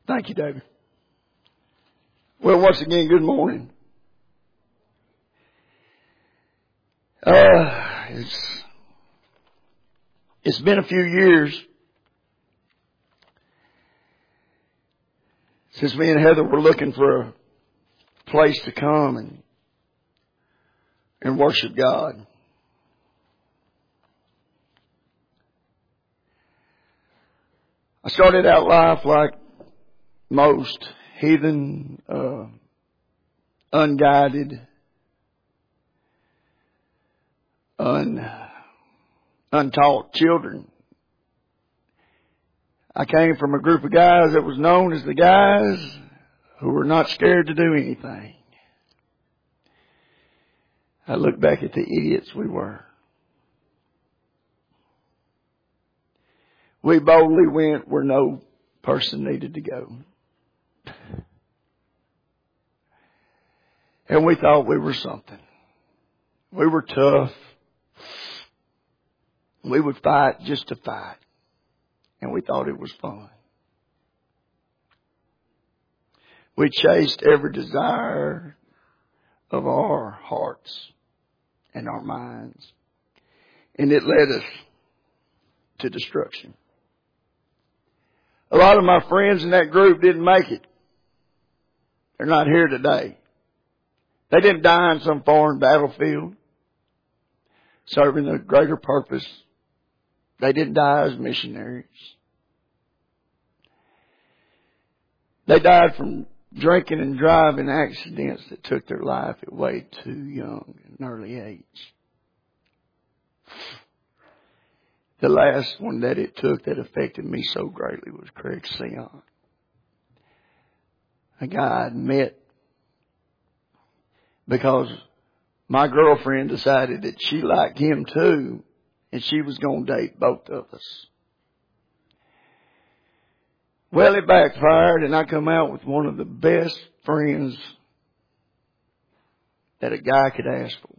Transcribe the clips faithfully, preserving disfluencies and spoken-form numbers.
Thank you, David. Well, once again, good morning. Uh, it's, it's been a few years since me and Heather were looking for a place to come and, and worship God. I started out life like most heathen, uh, unguided, un, untaught children. I came from a group of guys that was known as the guys who were not scared to do anything. I look back at the idiots we were. We boldly went where no person needed to go. And we thought we were something. We were tough. We would fight just to fight. And we thought it was fun. We chased every desire of our hearts and our minds. And it led us to destruction. A lot of my friends in that group didn't make it. They're not here today. They didn't die in some foreign battlefield serving a greater purpose. They didn't die as missionaries. They died from drinking and driving accidents that took their life at way too young, an early age. The last one that it took that affected me so greatly was Craig Sion. A guy I'd met because my girlfriend decided that she liked him too, and she was going to date both of us. Well, it backfired, and I come out with one of the best friends that a guy could ask for.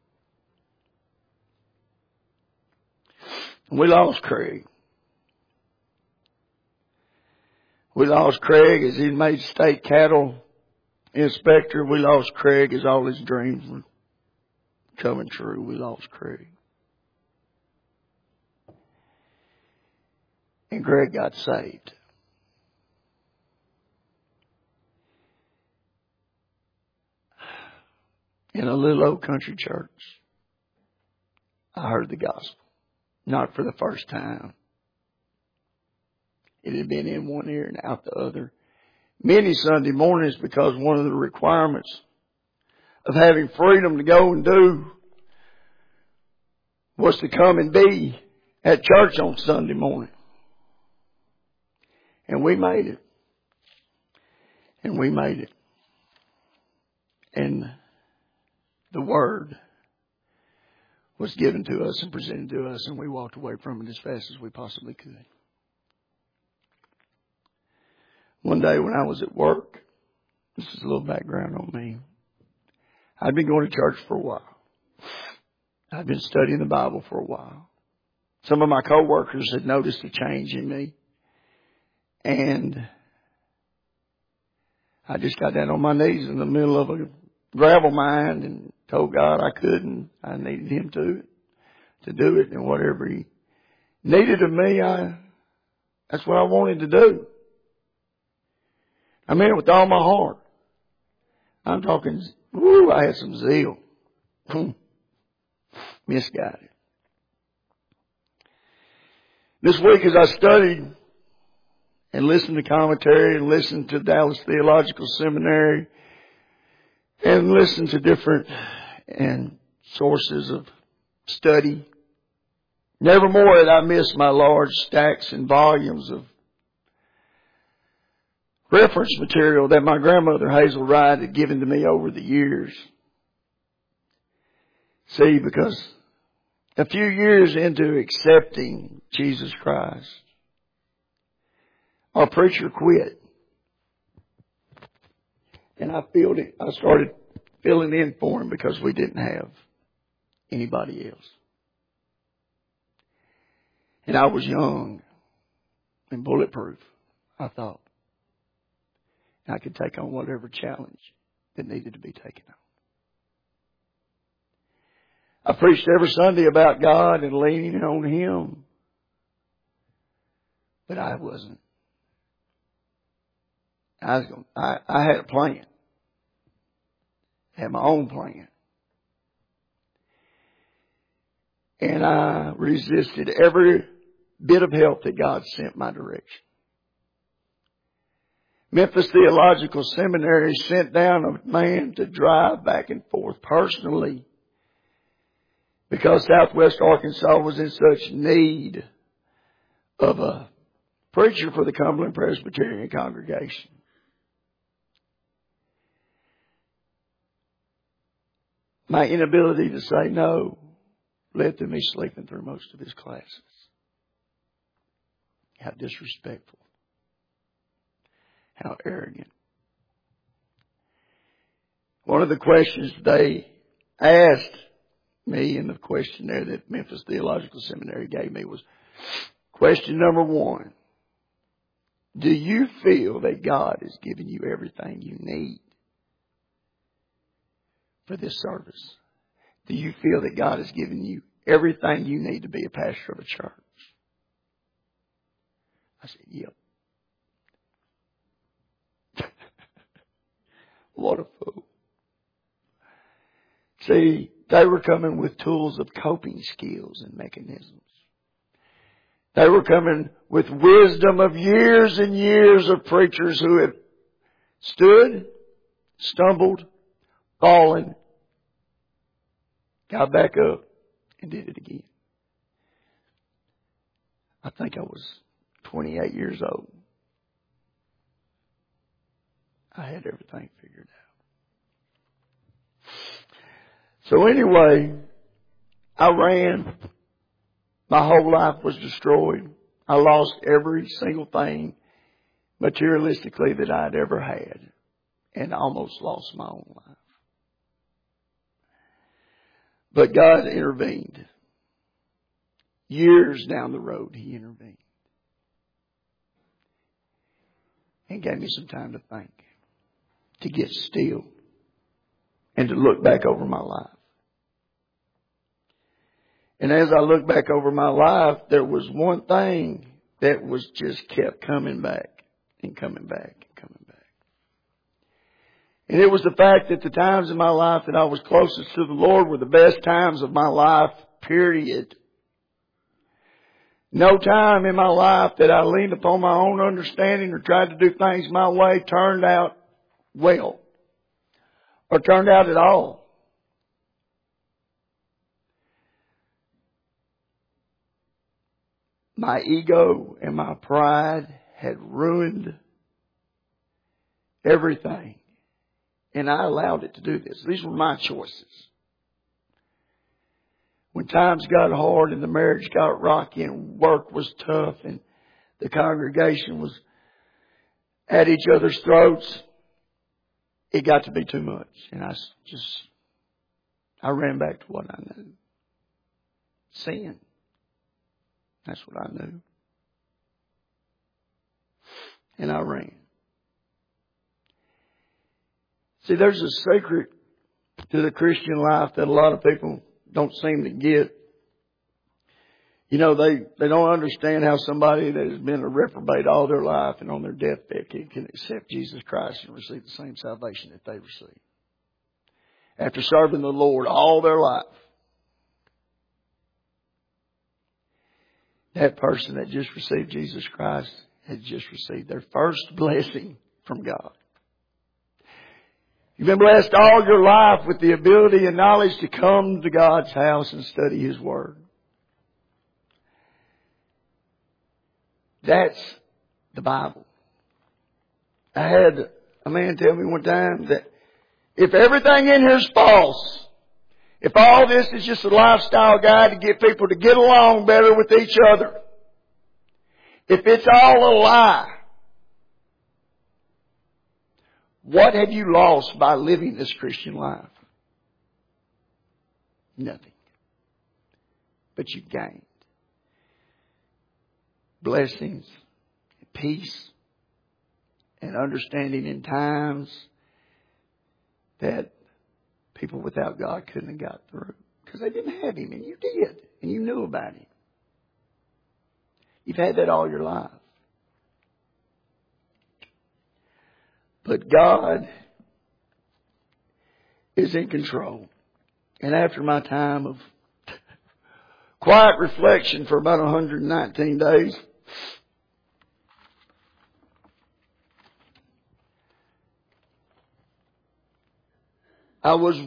We lost Craig. We lost Craig as he made state cattle inspector. We lost Craig as all his dreams were coming true. We lost Craig. And Greg got saved. In a little old country church, I heard the gospel. Not for the first time. It had been in one ear and out the other many Sunday mornings, because one of the requirements of having freedom to go and do was to come and be at church on Sunday morning. And we made it. And we made it. And the Word was given to us and presented to us, and we walked away from it as fast as we possibly could. One day when I was at work, this is a little background on me. I'd been going to church for a while. I'd been studying the Bible for a while. Some of my coworkers had noticed a change in me. And I just got down on my knees in the middle of a gravel mine and told God I couldn't. I needed Him to, to do it. And whatever He needed of me, I, that's what I wanted to do. I meant it with all my heart. I'm talking, woo, I had some zeal. Misguided. This week as I studied and listened to commentary and listened to Dallas Theological Seminary and listened to different and sources of study, nevermore had I missed my large stacks and volumes of reference material that my grandmother Hazel Wright had given to me over the years. See, because a few years into accepting Jesus Christ, our preacher quit. And I filled it, I started filling in for him because we didn't have anybody else. And I was young and bulletproof, I thought. I could take on whatever challenge that needed to be taken on. I preached every Sunday about God and leaning on Him. But I wasn't. I, was going, I, I had a plan. I had my own plan. And I resisted every bit of help that God sent my direction. Memphis Theological Seminary sent down a man to drive back and forth personally because Southwest Arkansas was in such need of a preacher for the Cumberland Presbyterian congregation. My inability to say no led to me sleeping through most of his classes. How disrespectful. How arrogant. One of the questions they asked me in the questionnaire that Memphis Theological Seminary gave me was, question number one, do you feel that God has given you everything you need for this service? Do you feel that God has given you everything you need to be a pastor of a church? I said, yep. What a fool. See, they were coming with tools of coping skills and mechanisms. They were coming with wisdom of years and years of preachers who had stood, stumbled, fallen, got back up, and did it again. I think I was twenty-eight years old. I had everything figured out. So anyway, I ran. My whole life was destroyed. I lost every single thing materialistically that I'd ever had, and almost lost my own life. But God intervened. Years down the road, He intervened. And gave me some time to think, to get still, and to look back over my life. And as I look back over my life, there was one thing that was just kept coming back and coming back and coming back. And it was the fact that the times in my life that I was closest to the Lord were the best times of my life, period. No time in my life that I leaned upon my own understanding or tried to do things my way turned out well, or turned out at all. My ego and my pride had ruined everything. And I allowed it to do this. These were my choices. When times got hard and the marriage got rocky and work was tough and the congregation was at each other's throats, it got to be too much. And I just, I ran back to what I knew. Sin. That's what I knew. And I ran. See, there's a secret to the Christian life that a lot of people don't seem to get. You know, they, they don't understand how somebody that has been a reprobate all their life and on their deathbed can, can accept Jesus Christ and receive the same salvation that they received. After serving the Lord all their life. That person that just received Jesus Christ has just received their first blessing from God. You've been blessed all your life with the ability and knowledge to come to God's house and study His Word. That's the Bible. I had a man tell me one time that if everything in here is false, if all this is just a lifestyle guide to get people to get along better with each other, if it's all a lie, what have you lost by living this Christian life? Nothing. But you've gained blessings, peace, and understanding in times that people without God couldn't have got through. Because they didn't have Him, and you did, and you knew about Him. You've had that all your life. But God is in control. And after my time of quiet reflection for about one hundred nineteen days, I was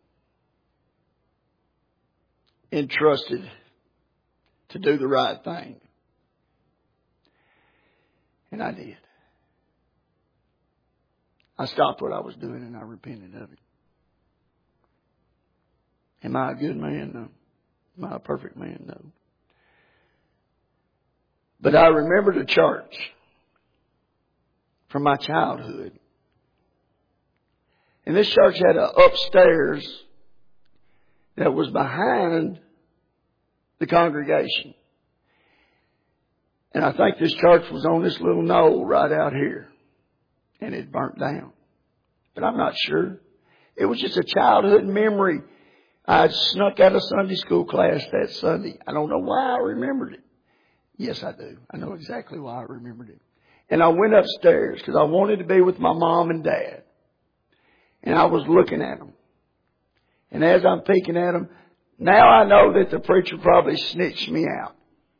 entrusted to do the right thing. And I did. I stopped what I was doing and I repented of it. Am I a good man? No. Am I a perfect man? No. But I remembered a church from my childhood. And this church had an upstairs that was behind the congregation. And I think this church was on this little knoll right out here. And it burnt down. But I'm not sure. It was just a childhood memory. I snuck out of Sunday school class that Sunday. I don't know why I remembered it. Yes, I do. I know exactly why I remembered it. And I went upstairs because I wanted to be with my mom and dad. And I was looking at them. And as I'm peeking at them, now I know that the preacher probably snitched me out.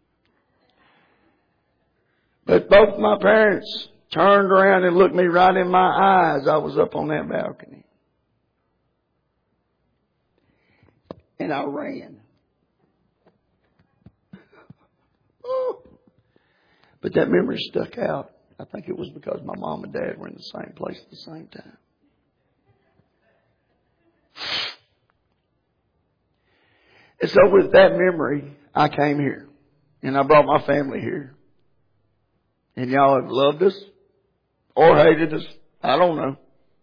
But both my parents turned around and looked me right in my eyes. I was up on that balcony. And I ran. Oh. But that memory stuck out. I think it was because my mom and dad were in the same place at the same time. And so with that memory, I came here. And I brought my family here. And y'all have loved us or hated us. I don't know.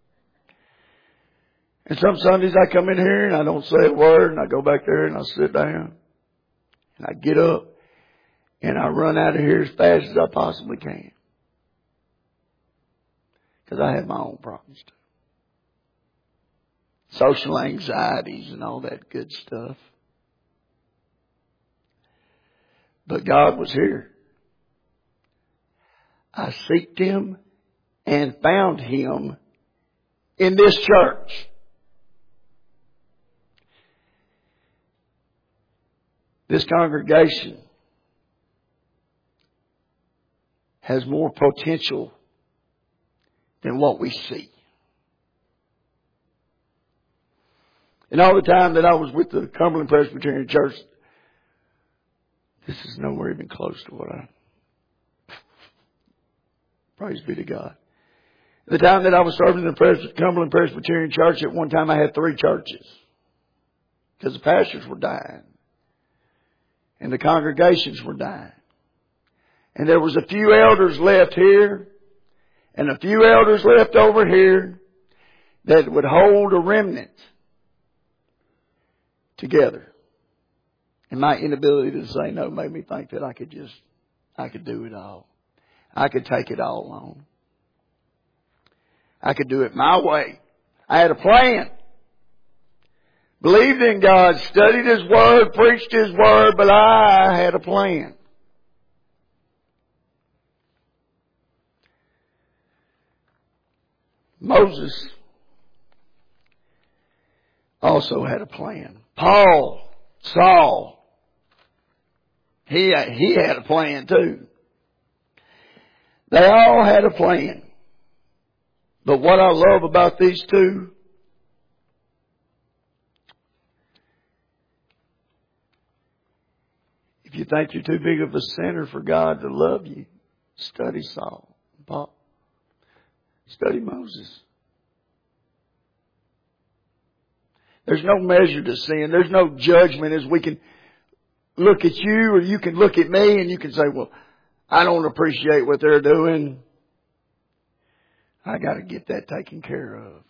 And some Sundays I come in here and I don't say a word and I go back there and I sit down. And I get up and I run out of here as fast as I possibly can. Because I have my own problems too. Social anxieties and all that good stuff. But God was here. I seeked Him and found Him in this church. This congregation has more potential than what we see. And all the time that I was with the Cumberland Presbyterian Church, this is nowhere even close to what I... Praise be to God. The time that I was serving in the Pres- Cumberland Presbyterian Church, at one time I had three churches. Because the pastors were dying. And the congregations were dying. And there was a few elders left here. And a few elders left over here that would hold a remnant together. And my inability to say no made me think that I could just, I could do it all. I could take it all on. I could do it my way. I had a plan. Believed in God, studied His Word, preached His Word, but I had a plan. Moses also had a plan. Paul, Saul, he, he had a plan too. They all had a plan. But what I love about these two, if you think you're too big of a sinner for God to love you, study Saul, Paul. Study Moses. There's no measure to sin. There's no judgment as we can look at you or you can look at me and you can say, well, I don't appreciate what they're doing. I got to get that taken care of.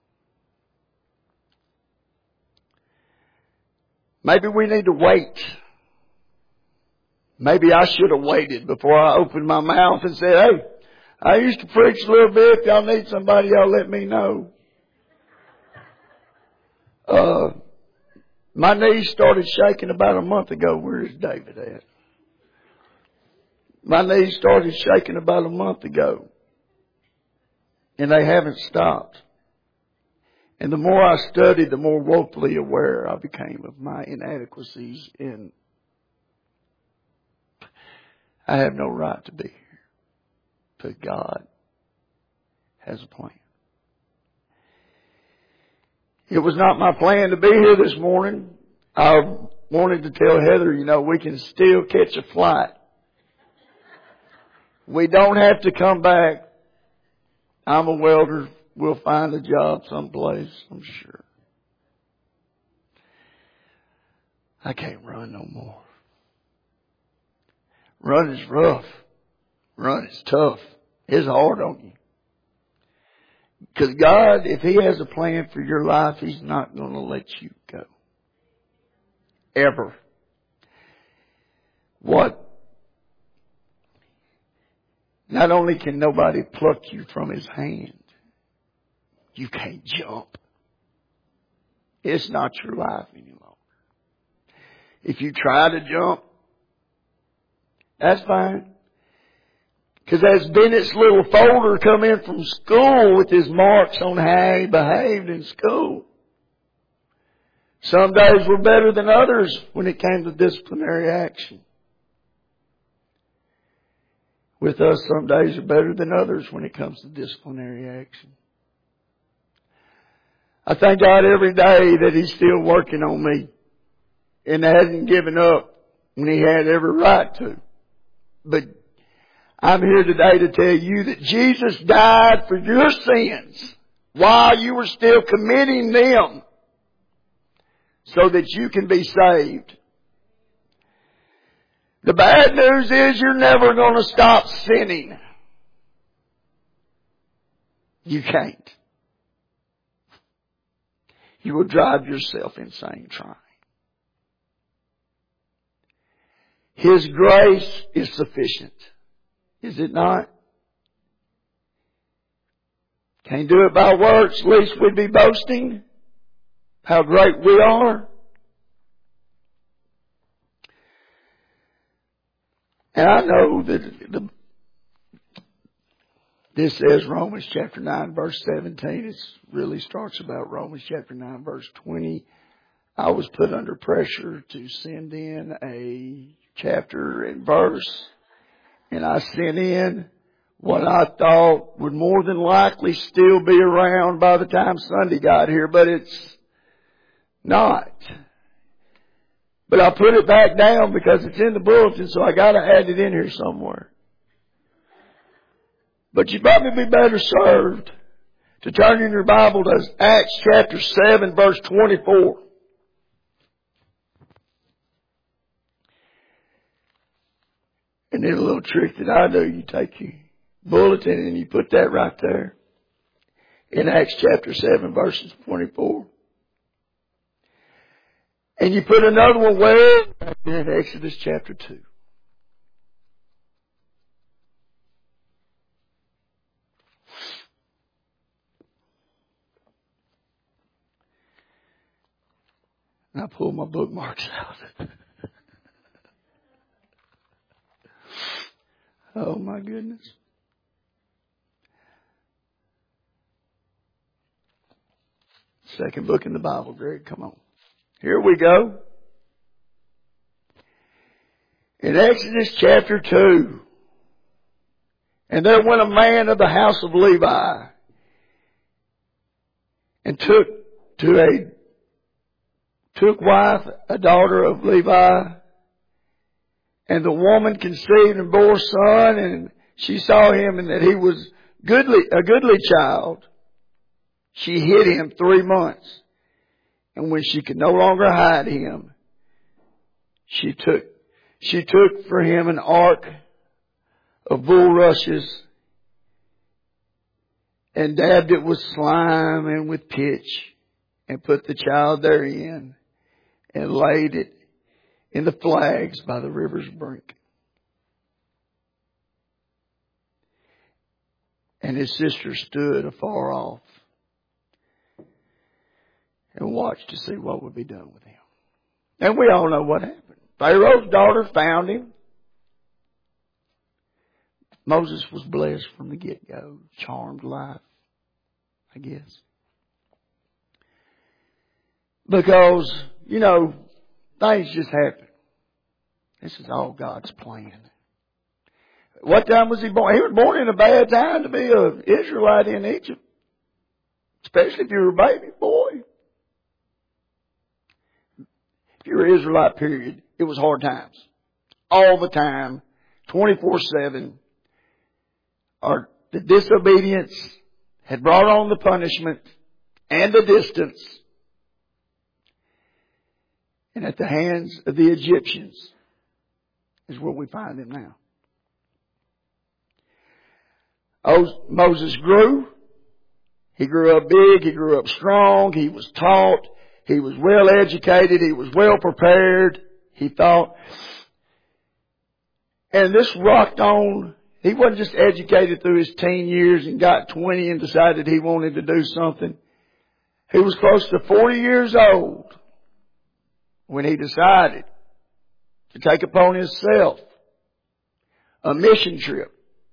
Maybe we need to wait. Maybe I should have waited before I opened my mouth and said, hey, I used to preach a little bit. If y'all need somebody, y'all let me know. Uh, my knees started shaking about a month ago. Where is David at? My knees started shaking about a month ago. And they haven't stopped. And the more I studied, the more woefully aware I became of my inadequacies. And I have no right to be here. But God has a plan. It was not my plan to be here this morning. I wanted to tell Heather, you know, we can still catch a flight. We don't have to come back. I'm a welder. We'll find a job someplace, I'm sure. I can't run no more. Run is rough. Run is tough. It's hard on you. Because God, if He has a plan for your life, He's not going to let you go. Ever. What? Not only can nobody pluck you from His hand, you can't jump. It's not your life any longer. If you try to jump, that's fine. Because as Bennett's little folder come in from school with his marks on how he behaved in school, some days were better than others when it came to disciplinary action. With us, some days are better than others when it comes to disciplinary action. I thank God every day that He's still working on me and hasn't given up when He had every right to. But I'm here today to tell you that Jesus died for your sins while you were still committing them so that you can be saved. The bad news is you're never going to stop sinning. You can't. You will drive yourself insane trying. His grace is sufficient. Is it not? Can't do it by works, least we'd be boasting how great we are. And I know that the, this says Romans chapter nine verse seventeen. It really starts about Romans chapter nine verse twenty. I was put under pressure to send in a chapter and verse. And I sent in what I thought would more than likely still be around by the time Sunday got here, but it's not. But I put it back down because it's in the bulletin, so I got to add it in here somewhere. But you'd probably be better served to turn in your Bible to Acts chapter seven, verse twenty-four. And then a little trick that I do, you take your bulletin and you put that right there in Acts chapter seven, verses twenty-four. And you put another one way in Exodus chapter two. And I pull my bookmarks out. Oh my goodness. Second book in the Bible, Greg, come on. Here we go. In Exodus chapter two. And there went a man of the house of Levi and took to a took wife a daughter of Levi. And the woman conceived and bore a son, and she saw him and that he was goodly, a goodly child. She hid him three months. And when she could no longer hide him, she took, she took for him an ark of bulrushes and dabbed it with slime and with pitch and put the child therein and laid it in the flags by the river's brink. and his sister stood afar off and watched to see what would be done with him. And we all know what happened. Pharaoh's daughter found him. Moses was blessed from the get-go. Charmed life, I guess. Because, you know, things just happen. This is all God's plan. What time was he born? He was born in a bad time to be an Israelite in Egypt. Especially if you were a baby boy. If you were an Israelite, period, it was hard times. All the time. twenty-four seven. Or the disobedience had brought on the punishment and the distance. And at the hands of the Egyptians is where we find them now. Moses grew. He grew up big. He grew up strong. He was taught. He was well educated. He was well prepared. He thought. And this rocked on. He wasn't just educated through his teen years and got twenty and decided he wanted to do something. He was close to forty years old when he decided to take upon himself a mission trip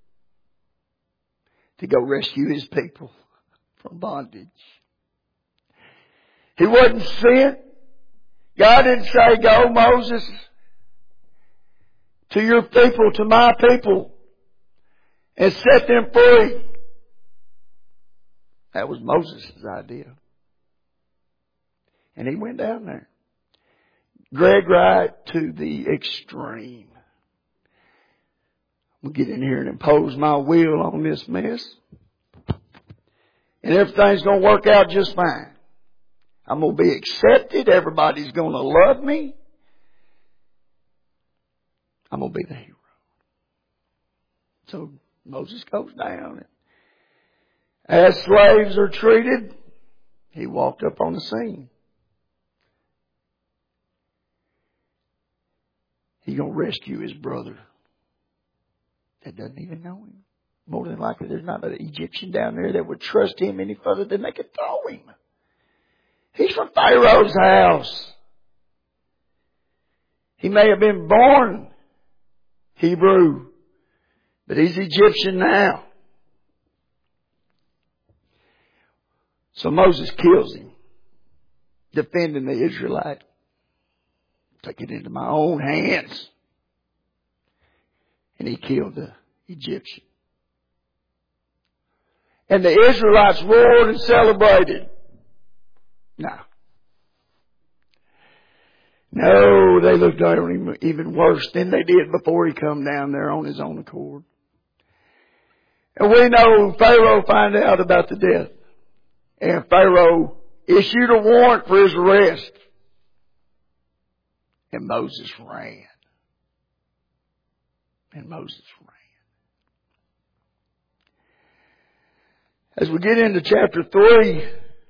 to go rescue his people from bondage. He wasn't sent. God didn't say, go Moses to your people, to my people, and set them free. That was Moses' idea. And he went down there. Greg right to the extreme. I'm going to get in here and impose my will on this mess. And everything's going to work out just fine. I'm going to be accepted. Everybody's going to love me. I'm going to be the hero. So Moses goes down. As slaves are treated, he walked up on the scene. He's going to rescue his brother that doesn't even know him. More than likely, there's not an Egyptian down there that would trust him any further than they could throw him. He's from Pharaoh's house. He may have been born Hebrew, but he's Egyptian now. So Moses kills him, defending the Israelite. Take it into my own hands. And he killed the Egyptian. And the Israelites roared and celebrated. No. No, they looked at him even worse than they did before he come down there on his own accord. And we know Pharaoh found out about the death. And Pharaoh issued a warrant for his arrest. And Moses ran. And Moses ran. As we get into chapter three,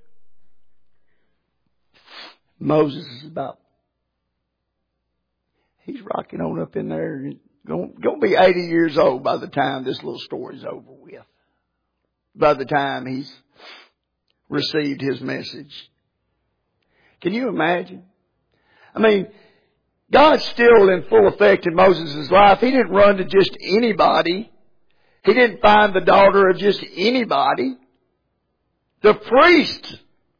Moses is about, he's rocking on up in there. Going, going to be eighty years old by the time this little story's over with. By the time he's received his message. Can you imagine? I mean, God's still in full effect in Moses' life. He didn't run to just anybody. He didn't find the daughter of just anybody. The priest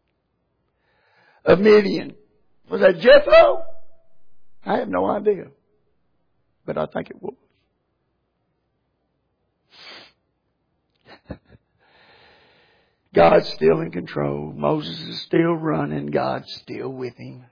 of Midian. Was that Jethro? I have no idea. But I think it was. God's still in control. Moses is still running. God's still with him.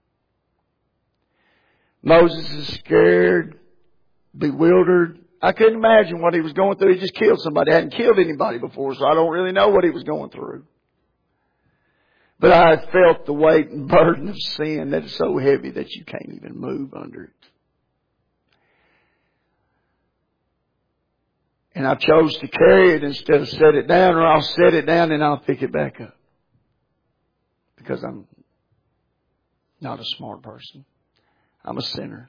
Moses is scared, bewildered. I couldn't imagine what he was going through. He just killed somebody. I hadn't killed anybody before, so I don't really know what he was going through. But I felt the weight and burden of sin that is so heavy that you can't even move under it. And I chose to carry it instead of set it down, or I'll set it down and I'll pick it back up. Because I'm not a smart person. I'm a sinner.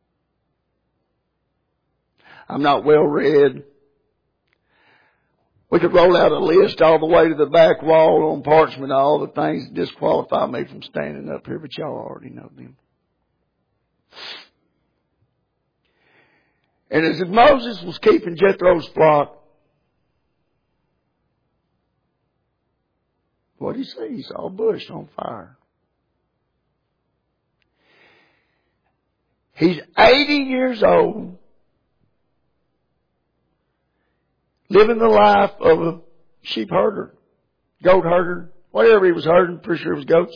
I'm not well read. We could roll out a list all the way to the back wall on parchment, all the things that disqualify me from standing up here, but y'all already know them. And as Moses was keeping Jethro's flock, what did he see? He saw a bush on fire. He's eighty years old, living the life of a sheep herder, goat herder, whatever he was herding, pretty sure it was goats.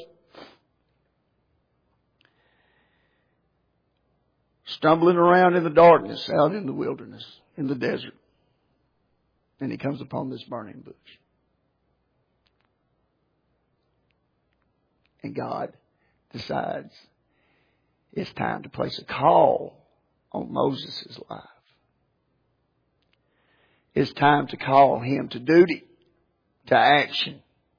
Stumbling around in the darkness, out in the wilderness, in the desert. And he comes upon this burning bush. And God decides it's time to place a call on Moses' life. It's time to call him to duty, to action.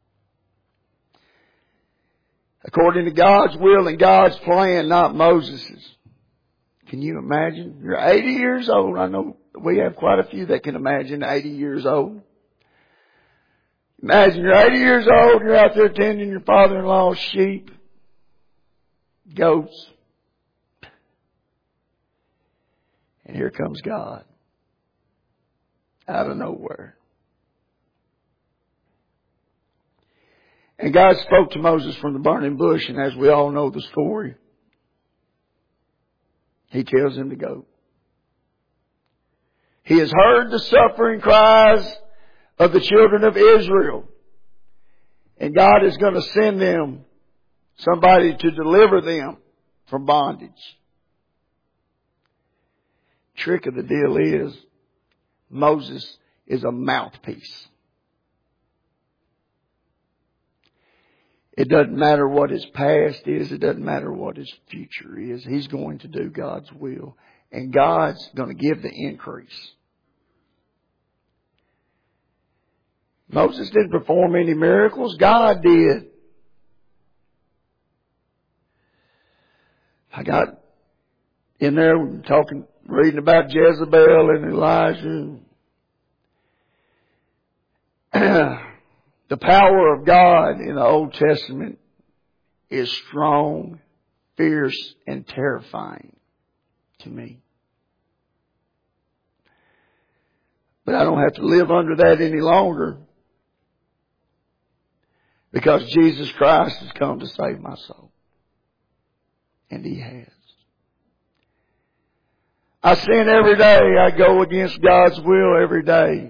According to God's will and God's plan, not Moses's. Can you imagine? You're eighty years old. I know we have quite a few that can imagine eighty years old. Imagine you're eighty years old, you're out there tending your father-in-law's sheep, goats. And here comes God. Out of nowhere. And God spoke to Moses from the burning bush, and as we all know the story, He tells him to go. He has heard the suffering cries of the children of Israel. And God is going to send them somebody to deliver them from bondage. Trick of the deal is, Moses is a mouthpiece. It doesn't matter what his past is. It doesn't matter what his future is. He's going to do God's will. And God's going to give the increase. Moses didn't perform any miracles. God did. I got in there talking, reading about Jezebel and Elijah. The power of God in the Old Testament is strong, fierce, and terrifying to me. But I don't have to live under that any longer, because Jesus Christ has come to save my soul. And He has. I sin every day. I go against God's will every day.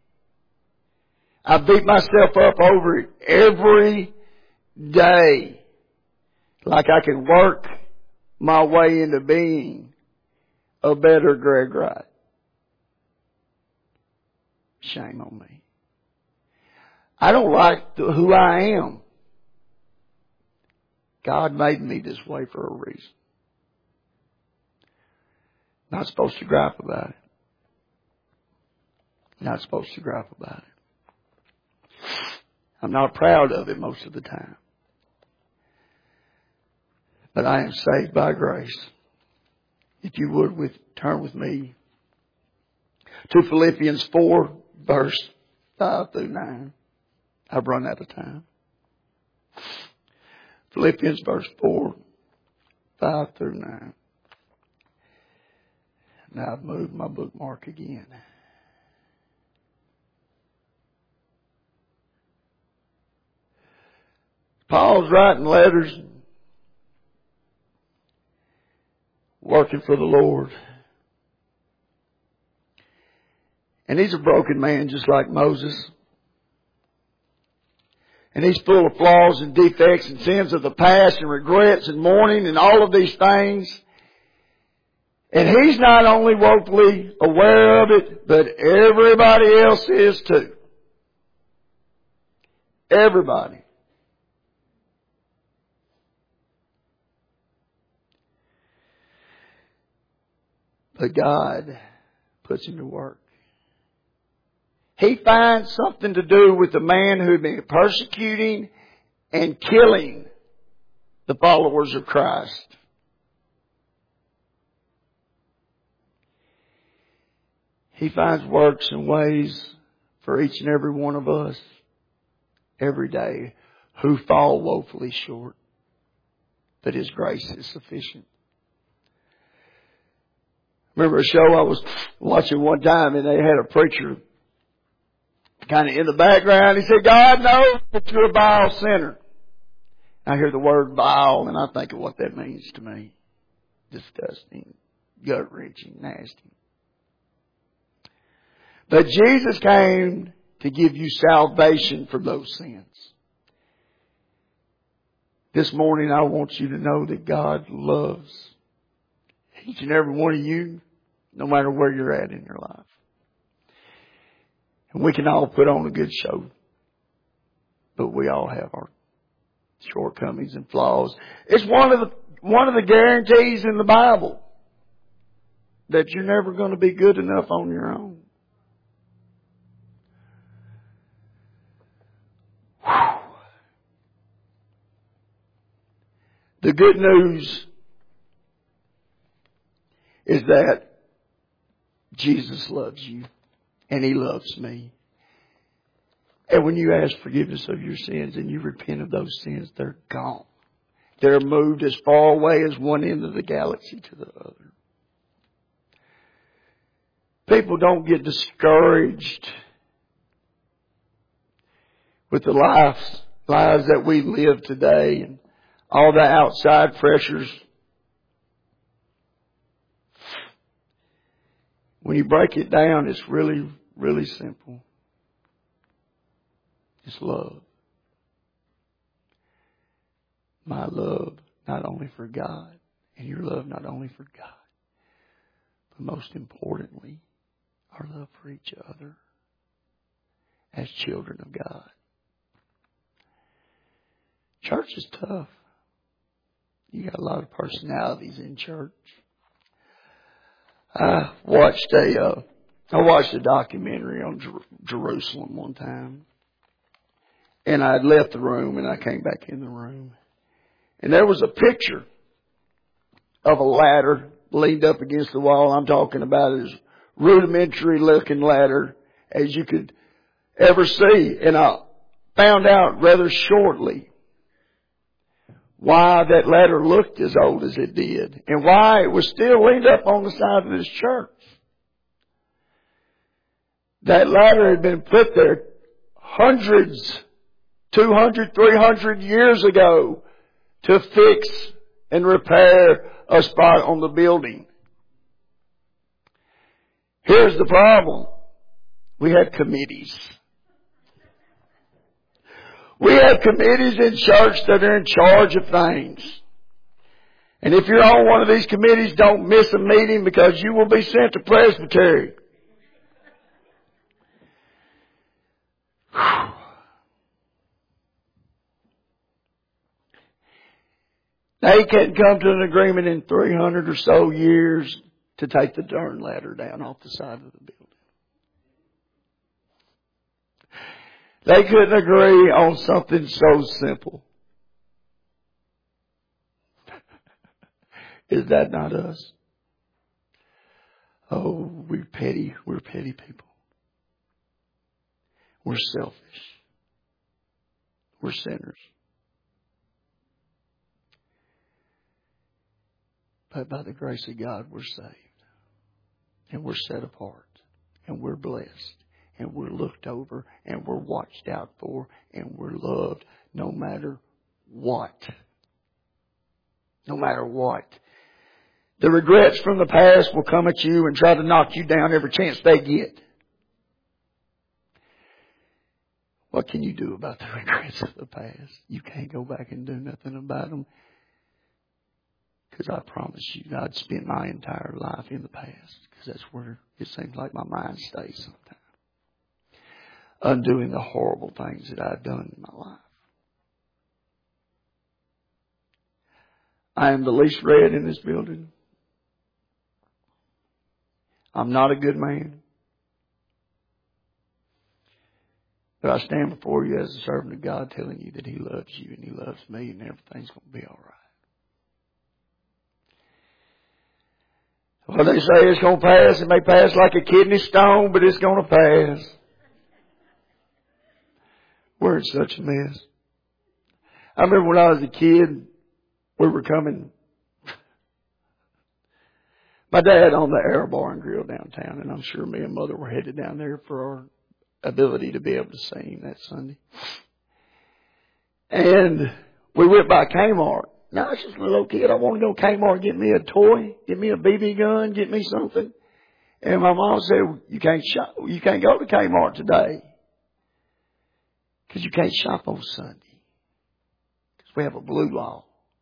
I beat myself up over it every day. Like I can work my way into being a better Greg Wright. Shame on me. I don't like the, who I am. God made me this way for a reason. Not supposed to gripe about it. Not supposed to gripe about it. I'm not proud of it most of the time. But I am saved by grace. If you would with, turn with me to Philippians four, verse five through nine. I've run out of time. Philippians verse four, five through nine. Now I've moved my bookmark again. Paul's writing letters, working for the Lord. And he's a broken man just like Moses. And he's full of flaws and defects and sins of the past and regrets and mourning and all of these things. And he's not only woefully aware of it, but everybody else is too. Everybody. But God puts him to work. He finds something to do with the man who had been persecuting and killing the followers of Christ. He finds works and ways for each and every one of us every day who fall woefully short, that His grace is sufficient. Remember a show I was watching one time, and they had a preacher kind of in the background. He said, God knows that you're a vile sinner. I hear the word vile, and I think of what that means to me. Disgusting, gut-wrenching, nasty. But Jesus came to give you salvation from those sins. This morning I want you to know that God loves each and every one of you, no matter where you're at in your life. And we can all put on a good show, but we all have our shortcomings and flaws. It's one of the one of the guarantees in the Bible that you're never going to be good enough on your own. Whew. The good news is that Jesus loves you and He loves me. And when you ask forgiveness of your sins and you repent of those sins, they're gone. They're moved as far away as one end of the galaxy to the other. People don't get discouraged with the lives, lives that we live today and all the outside pressures. When you break it down, it's really, really simple. It's love. My love not only for God, and your love not only for God, but most importantly, our love for each other as children of God. Church is tough. You got a lot of personalities in church. I watched a, uh, I watched a documentary on Jer- Jerusalem one time. And I had left the room and I came back in the room. And there was a picture of a ladder leaned up against the wall. I'm talking about as rudimentary looking ladder as you could ever see. And I found out rather shortly why that ladder looked as old as it did and why it was still leaned up on the side of this church. That ladder had been put there hundreds, two hundred, three hundred years ago to fix and repair a spot on the building. Here's the problem. We had committees. We have committees in church that are in charge of things. And if you're on one of these committees, don't miss a meeting because you will be sent to presbytery. Whew. They can't come to an agreement in three hundred or so years to take the darn ladder down off the side of the building. They couldn't agree on something so simple. Is that not us? Oh, we're petty. We're petty people. We're selfish. We're sinners. But by the grace of God, we're saved. And we're set apart. And we're blessed. And we're looked over. And we're watched out for. And we're loved no matter what. No matter what. The regrets from the past will come at you and try to knock you down every chance they get. What can you do about the regrets of the past? You can't go back and do nothing about them. Because I promise you, I'd spend my entire life in the past. Because that's where it seems like my mind stays sometimes. Undoing the horrible things that I've done in my life. I am the least read in this building. I'm not a good man. But I stand before you as a servant of God telling you that He loves you and He loves me and everything's going to be all right. Well, they say it's going to pass. It may pass like a kidney stone, but it's going to pass. We're in such a mess. I remember when I was a kid, we were coming. My dad owned the Air Bar and Grill downtown, and I'm sure me and Mother were headed down there for our ability to be able to sing that Sunday. And we went by Kmart. Now, I was just a little kid. I wanted to go to Kmart, get me a toy, get me a B B gun, get me something. And my mom said, you can't shop, you can't go to Kmart today. Because you can't shop on Sunday. Because we have a blue law.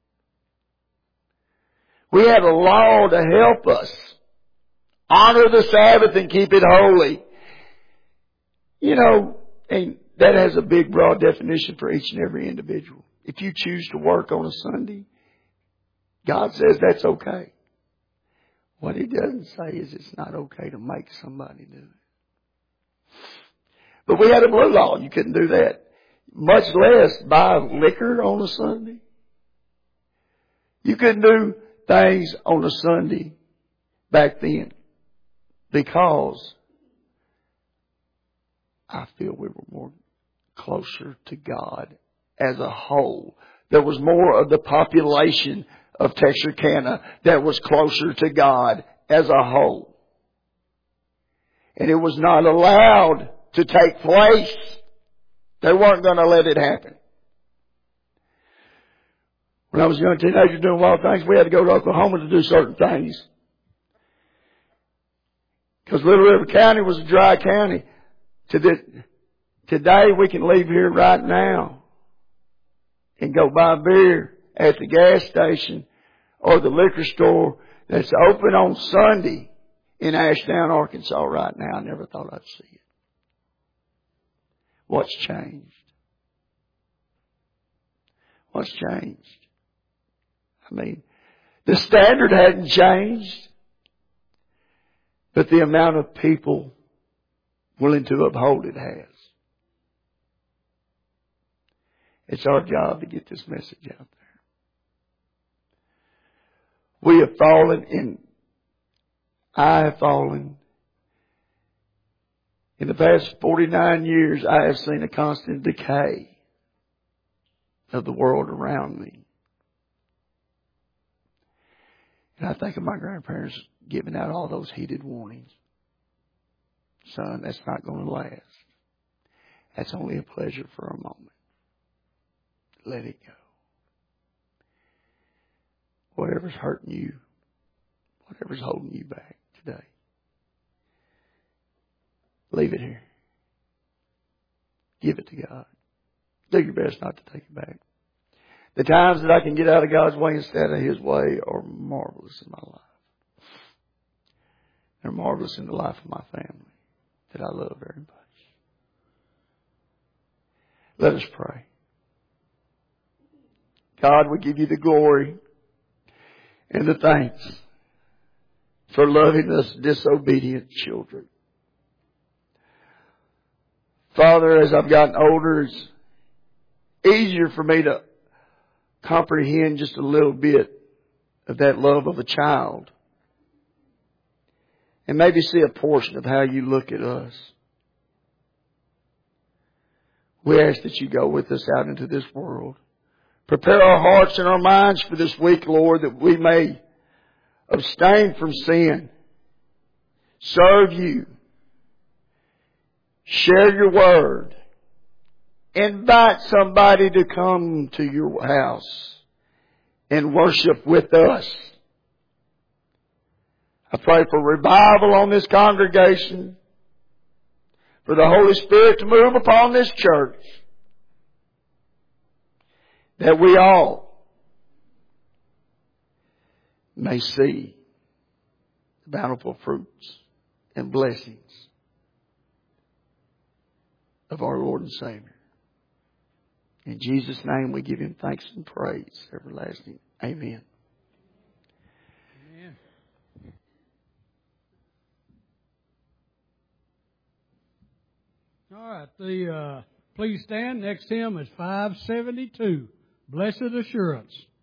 We have a law to help us honor the Sabbath and keep it holy. You know, and that has a big, broad definition for each and every individual. If you choose to work on a Sunday, God says that's okay. What He doesn't say is it's not okay to make somebody do it. But we had a blue law. You couldn't do that. Much less buy liquor on a Sunday. You couldn't do things on a Sunday back then because I feel we were more closer to God as a whole. There was more of the population of Texarkana that was closer to God as a whole. And it was not allowed to take place. They weren't going to let it happen. When I was a young teenager doing wild things, we had to go to Oklahoma to do certain things. Because Little River County was a dry county. Today we can leave here right now and go buy beer at the gas station or the liquor store that's open on Sunday in Ashdown, Arkansas right now. I never thought I'd see it. What's changed? What's changed? I mean, the standard hadn't changed, but the amount of people willing to uphold it has. It's our job to get this message out there. We have fallen and I have fallen. In the past forty-nine years, I have seen a constant decay of the world around me. And I think of my grandparents giving out all those heated warnings. Son, that's not going to last. That's only a pleasure for a moment. Let it go. Whatever's hurting you, whatever's holding you back today, leave it here. Give it to God. Do your best not to take it back. The times that I can get out of God's way instead of His way are marvelous in my life. They're marvelous in the life of my family that I love very much. Let us pray. God, we give you the glory and the thanks for loving us disobedient children. Father, as I've gotten older, it's easier for me to comprehend just a little bit of that love of a child. And maybe see a portion of how you look at us. We ask that you go with us out into this world. Prepare our hearts and our minds for this week, Lord, that we may abstain from sin, serve you, share your word, invite somebody to come to your house and worship with us. I pray for revival on this congregation, for the Holy Spirit to move upon this church, that we all may see the bountiful fruits and blessings of our Lord and Savior. In Jesus' name we give Him thanks and praise everlasting. Amen. Amen. All right, the uh, please stand. Next hymn is five seventy-two, Blessed Assurance.